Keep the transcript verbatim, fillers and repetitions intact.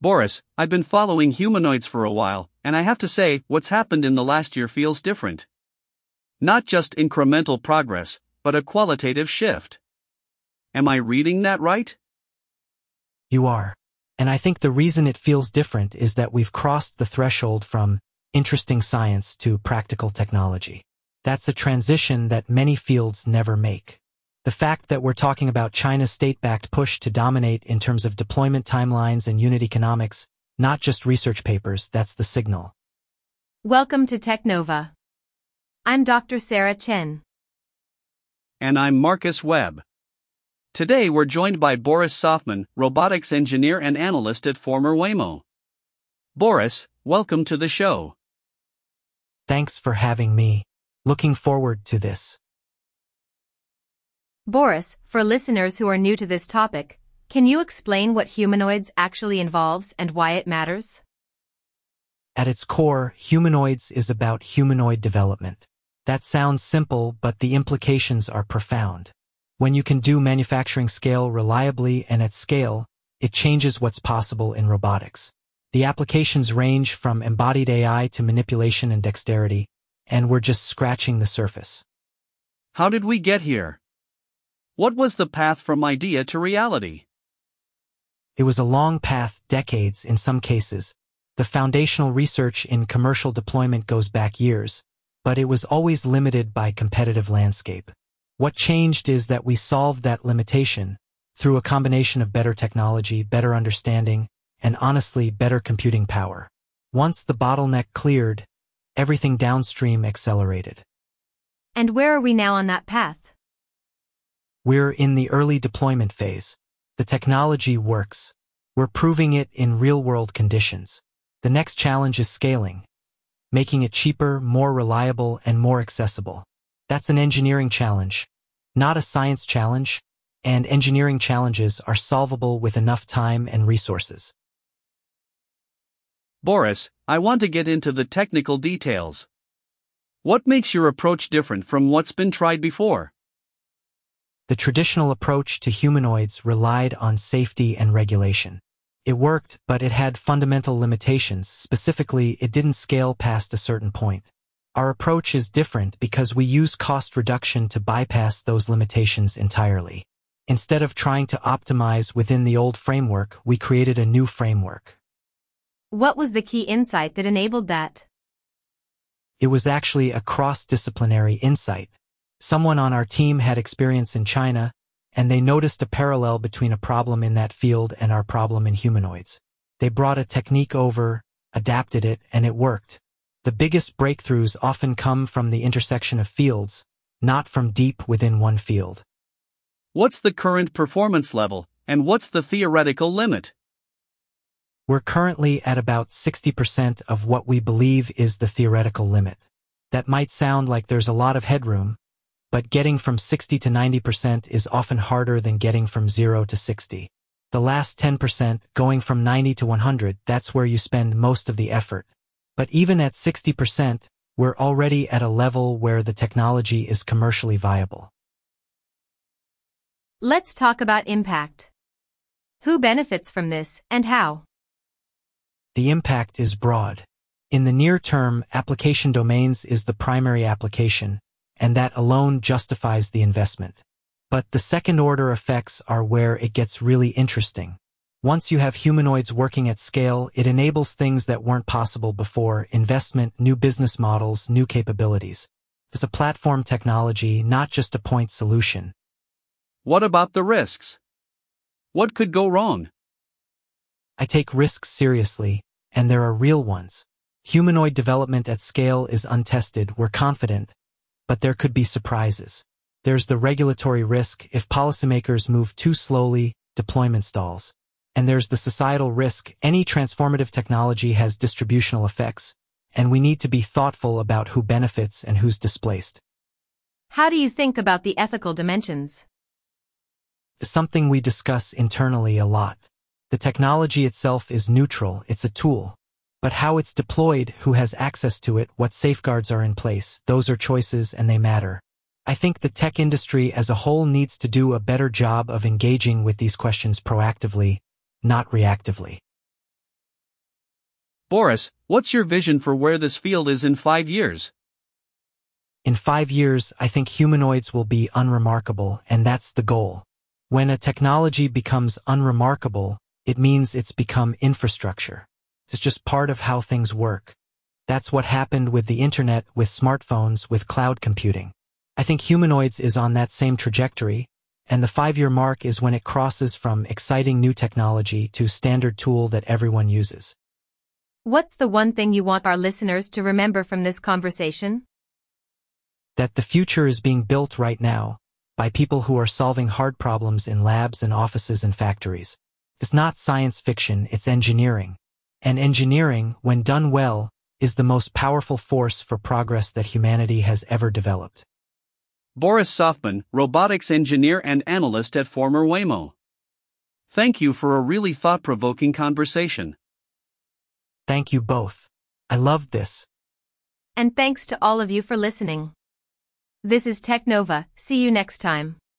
Boris, I've been following humanoids for a while, and I have to say, what's happened in the last year feels different. Not just incremental progress, but a qualitative shift. Am I reading that right? You are. And I think the reason it feels different is that we've crossed the threshold from interesting science to practical technology. That's a transition that many fields never make. The fact that we're talking about China's state-backed push to dominate in terms of deployment timelines and unit economics, not just research papers, that's the signal. Welcome to Technova. I'm Doctor Sarah Chen. And I'm Marcus Webb. Today we're joined by Boris Sofman, robotics engineer and analyst at former Waymo. Boris, welcome to the show. Thanks for having me. Looking forward to this. Boris, for listeners who are new to this topic, can you explain what humanoids actually involves and why it matters? At its core, humanoids is about humanoid development. That sounds simple, but the implications are profound. When you can do manufacturing scale reliably and at scale, it changes what's possible in robotics. The applications range from embodied A I to manipulation and dexterity, and we're just scratching the surface. How did we get here? What was the path from idea to reality? It was a long path, decades in some cases. The foundational research in commercial deployment goes back years, but it was always limited by competitive landscape. What changed is that we solved that limitation through a combination of better technology, better understanding, and honestly, better computing power. Once the bottleneck cleared, everything downstream accelerated. And where are we now on that path? We're in the early deployment phase. The technology works. We're proving it in real-world conditions. The next challenge is scaling, making it cheaper, more reliable, and more accessible. That's an engineering challenge, not a science challenge, and engineering challenges are solvable with enough time and resources. Boris, I want to get into the technical details. What makes your approach different from what's been tried before? The traditional approach to humanoids relied on safety and regulation. It worked, but it had fundamental limitations. Specifically, it didn't scale past a certain point. Our approach is different because we use cost reduction to bypass those limitations entirely. Instead of trying to optimize within the old framework, we created a new framework. What was the key insight that enabled that? It was actually a cross-disciplinary insight. Someone on our team had experience in China, and they noticed a parallel between a problem in that field and our problem in humanoids. They brought a technique over, adapted it, and it worked. The biggest breakthroughs often come from the intersection of fields, not from deep within one field. What's the current performance level, and what's the theoretical limit? We're currently at about sixty percent of what we believe is the theoretical limit. That might sound like there's a lot of headroom, but getting from sixty to ninety percent is often harder than getting from zero to sixty. The last ten percent, going from ninety to one hundred, that's where you spend most of the effort. But even at sixty percent, we're already at a level where the technology is commercially viable. Let's talk about impact. Who benefits from this, and how? The impact is broad. In the near term, application domains is the primary application, and that alone justifies the investment. But the second-order effects are where it gets really interesting. Once you have humanoids working at scale, it enables things that weren't possible before: investment, new business models, new capabilities. It's a platform technology, not just a point solution. What about the risks? What could go wrong? I take risks seriously, and there are real ones. Humanoid development at scale is untested, we're confident, but there could be surprises. There's the regulatory risk. If policymakers move too slowly, deployment stalls. And there's the societal risk. Any transformative technology has distributional effects, and we need to be thoughtful about who benefits and who's displaced. How do you think about the ethical dimensions? It's something we discuss internally a lot. The technology itself is neutral, it's a tool. But how it's deployed, who has access to it, what safeguards are in place, those are choices and they matter. I think the tech industry as a whole needs to do a better job of engaging with these questions proactively, not reactively. Boris, what's your vision for where this field is in five years? In five years, I think humanoids will be unremarkable, and that's the goal. When a technology becomes unremarkable, it means it's become infrastructure. It's just part of how things work. That's what happened with the internet, with smartphones, with cloud computing. I think humanoids is on that same trajectory, and the five-year mark is when it crosses from exciting new technology to standard tool that everyone uses. What's the one thing you want our listeners to remember from this conversation? That the future is being built right now by people who are solving hard problems in labs and offices and factories. It's not science fiction, it's engineering. And engineering, when done well, is the most powerful force for progress that humanity has ever developed. Boris Softman, robotics engineer and analyst at former Waymo. Thank you for a really thought-provoking conversation. Thank you both. I loved this. And thanks to all of you for listening. This is Technova. See you next time.